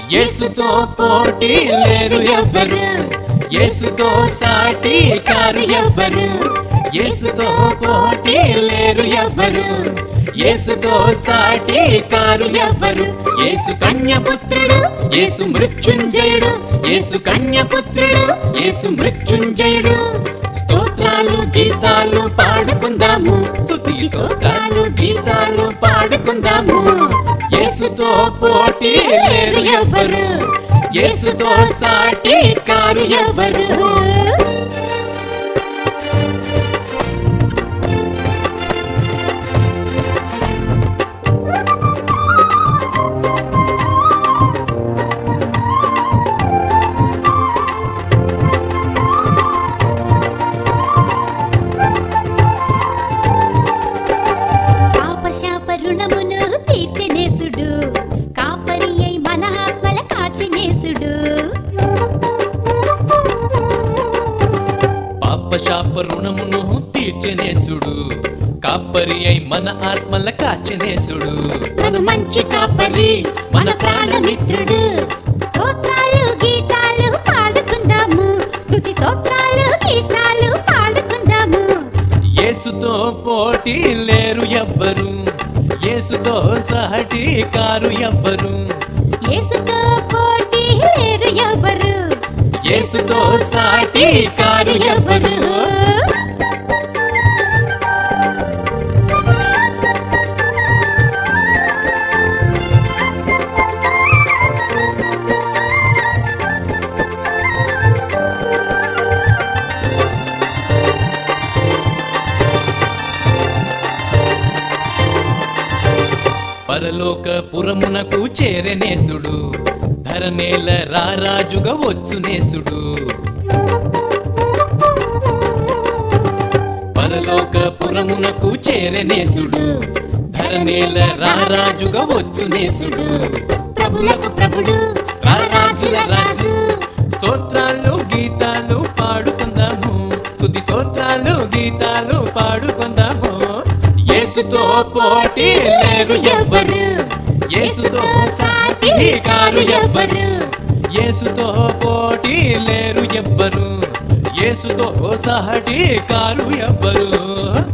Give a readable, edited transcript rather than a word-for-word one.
యేసుతో పోటీ లేరు ఎవ్వరు, యేసుతో సాటి కారు ఎవ్వరు, యేసుతో పోటీ లేరు ఎవ్వరు, యేసుతో సాటి కారు ఎవ్వరు. యేసు కన్యపుత్రుడు, యేసు మృత్యుంజయుడు, యేసు కన్యపుత్రుడు, యేసు మృత్యుంజయుడు. స్తోత్రాలు గీతాలు పాడుకుందాము, స్తుతి స్తోత్రాలు గీతాలు పాడుకుందాము. యేసుతో పోటీ లేరు ఎవ్వరు, యేసుతో సాటి కారు ఎవ్వరు. రుణమును తీర్చినేసుడు, కాపరి అయి మన ఆత్మల కాచినేసుడు. పాపశాప రుణమును తీర్చినేసుడు, కాపరి అయి మన ఆత్మల కాచినేసుడు. మన మంచి కాపరి, మన ప్రాణమిత్రుడు. స్తోత్రాలు గీతాలు పాడుకుందాము, స్తుతి స్తోత్రాలు గీతాలు పాడుకుందాము. యేసుతో పోటీ లేరు ఎవ్వరు, యేసుతో సాటి కారు ఎవ్వరు, యేసుతో పోటీ లేరు ఎవ్వరు, యేసుతో సాటి కారు ఎవ్వరు. పరలోకపురమునకు చేరనేసుడు, ధరనేల రారాజుగా వచ్చునేసుడు. పరలోకపురమునకు చేరనేసుడు, ధరనేల రారాజుగా వచ్చునేసుడు. ప్రభులకు ప్రభుడు, రారాజుల రాజు. స్తోత్రాలు గీతాలు పాడుకుందాము, స్తుతి స్తోత్రాలు గీతాలు పాడుకుందాము. యేసుతో పోటీ లేరు ఎవ్వరు, యేసుతో సాటి కారు ఎవ్వరు, యేసుతో పోటీ లేరు ఎవ్వరు, యేసుతో సాటి కారు ఎవ్వరు.